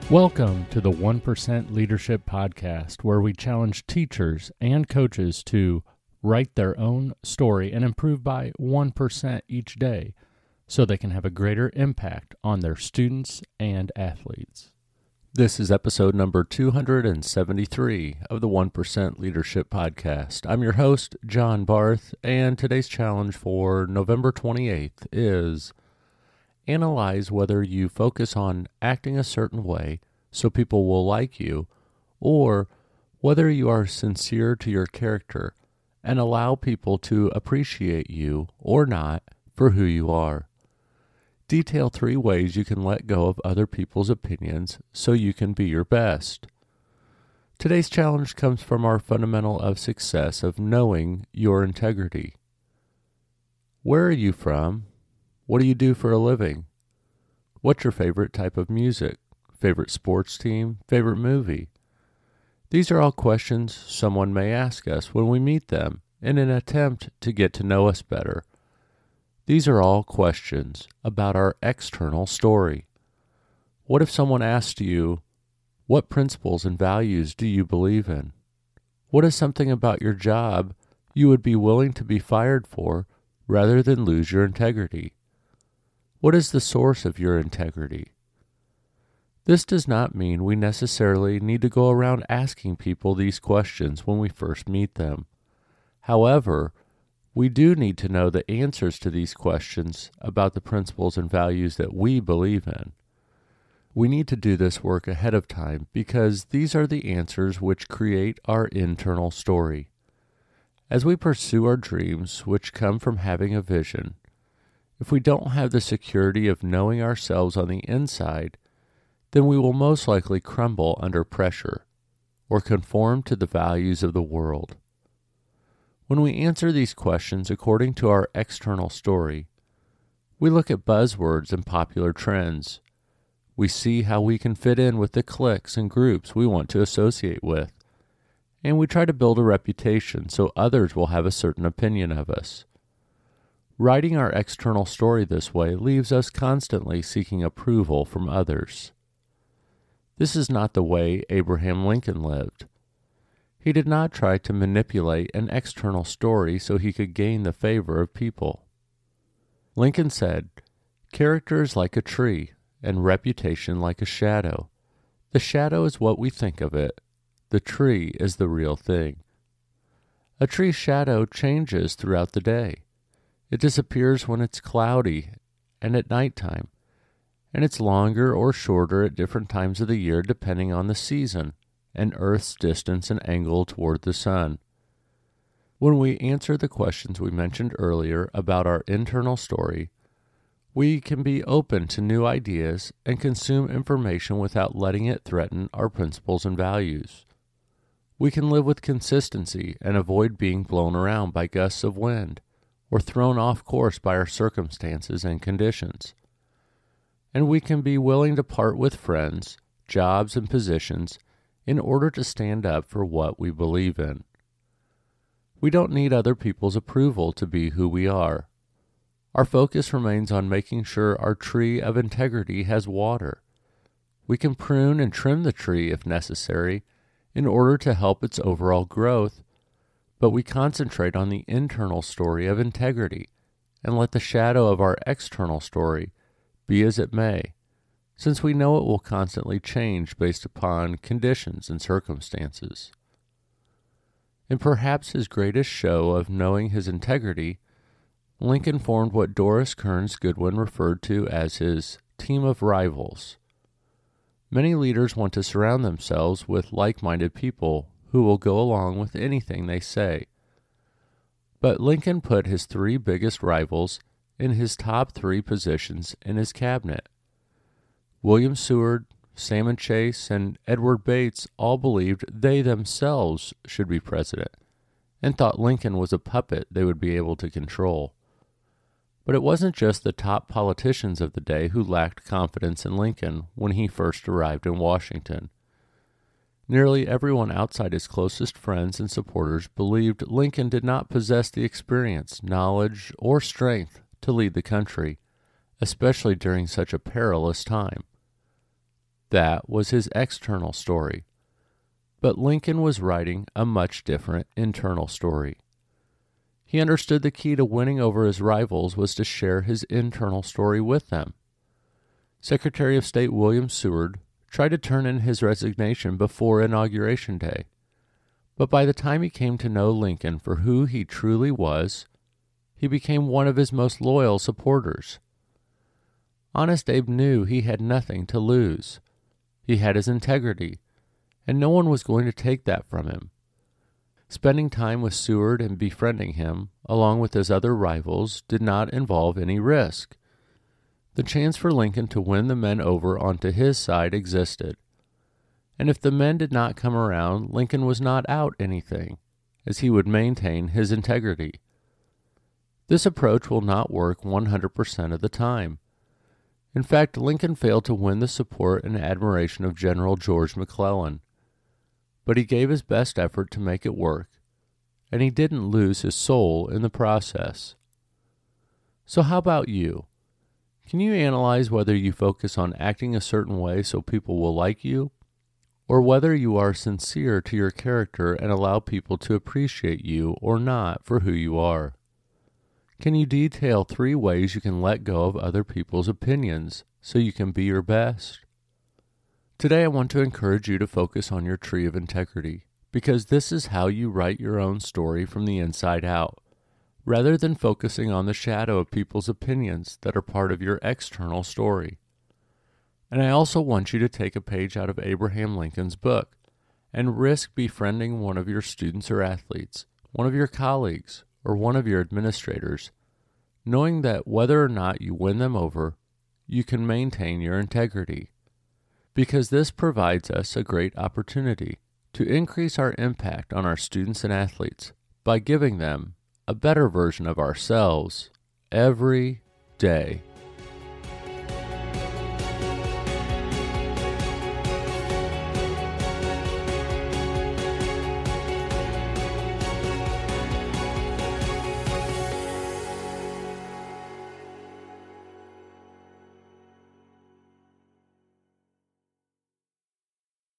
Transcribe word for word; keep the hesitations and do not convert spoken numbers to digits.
Welcome to the one percent Leadership Podcast, where we challenge teachers and coaches to write their own story and improve by one percent each day so they can have a greater impact on their students and athletes. This is episode number two hundred seventy-three of the one percent Leadership Podcast. I'm your host, John Barth, and today's challenge for November twenty-eighth is analyze whether you focus on acting a certain way so people will like you, or whether you are sincere to your character and allow people to appreciate you or not for who you are. Detail three ways you can let go of other people's opinions so you can be your best. Today's challenge comes from our fundamental of success of knowing your integrity. Where are you from? What do you do for a living? What's your favorite type of music? Favorite sports team? Favorite movie? These are all questions someone may ask us when we meet them in an attempt to get to know us better. These are all questions about our external story. What if someone asked you, what principles and values do you believe in? What is something about your job you would be willing to be fired for rather than lose your integrity? What is the source of your integrity? This does not mean we necessarily need to go around asking people these questions when we first meet them. However, we do need to know the answers to these questions about the principles and values that we believe in. We need to do this work ahead of time because these are the answers which create our internal story. As we pursue our dreams, which come from having a vision, if we don't have the security of knowing ourselves on the inside, then we will most likely crumble under pressure or conform to the values of the world. When we answer these questions according to our external story, we look at buzzwords and popular trends. We see how we can fit in with the cliques and groups we want to associate with, and we try to build a reputation so others will have a certain opinion of us. Writing our external story this way leaves us constantly seeking approval from others. This is not the way Abraham Lincoln lived. He did not try to manipulate an external story so he could gain the favor of people. Lincoln said, "Character is like a tree, and reputation like a shadow. The shadow is what we think of it. The tree is the real thing." A tree's shadow changes throughout the day. It disappears when it's cloudy and at nighttime, and it's longer or shorter at different times of the year depending on the season and Earth's distance and angle toward the sun. When we answer the questions we mentioned earlier about our internal story, we can be open to new ideas and consume information without letting it threaten our principles and values. We can live with consistency and avoid being blown around by gusts of wind or thrown off course by our circumstances and conditions. And we can be willing to part with friends, jobs, and positions in order to stand up for what we believe in. We don't need other people's approval to be who we are. Our focus remains on making sure our tree of integrity has water. We can prune and trim the tree if necessary in order to help its overall growth, but we concentrate on the internal story of integrity and let the shadow of our external story be as it may, since we know it will constantly change based upon conditions and circumstances. In perhaps his greatest show of knowing his integrity, Lincoln formed what Doris Kearns Goodwin referred to as his team of rivals. Many leaders want to surround themselves with like-minded people who will go along with anything they say. But Lincoln put his three biggest rivals in his top three positions in his cabinet. William Seward, Salmon Chase, and Edward Bates all believed they themselves should be president and thought Lincoln was a puppet they would be able to control. But it wasn't just the top politicians of the day who lacked confidence in Lincoln when he first arrived in Washington. Nearly everyone outside his closest friends and supporters believed Lincoln did not possess the experience, knowledge, or strength to lead the country, especially during such a perilous time. That was his external story. But Lincoln was writing a much different internal story. He understood the key to winning over his rivals was to share his internal story with them. Secretary of State William Seward tried to turn in his resignation before Inauguration Day, but by the time he came to know Lincoln for who he truly was, he became one of his most loyal supporters. Honest Abe knew he had nothing to lose. He had his integrity, and no one was going to take that from him. Spending time with Seward and befriending him, along with his other rivals, did not involve any risk. The chance for Lincoln to win the men over onto his side existed. And if the men did not come around, Lincoln was not out anything, as he would maintain his integrity. This approach will not work one hundred percent of the time. In fact, Lincoln failed to win the support and admiration of General George McClellan. But he gave his best effort to make it work, and he didn't lose his soul in the process. So how about you? Can you analyze whether you focus on acting a certain way so people will like you, or whether you are sincere to your character and allow people to appreciate you or not for who you are? Can you detail three ways you can let go of other people's opinions so you can be your best? Today I want to encourage you to focus on your tree of integrity, because this is how you write your own story from the inside out, rather than focusing on the shadow of people's opinions that are part of your external story. And I also want you to take a page out of Abraham Lincoln's book and risk befriending one of your students or athletes, one of your colleagues, or one of your administrators, knowing that whether or not you win them over, you can maintain your integrity. Because this provides us a great opportunity to increase our impact on our students and athletes by giving them a better version of ourselves every day.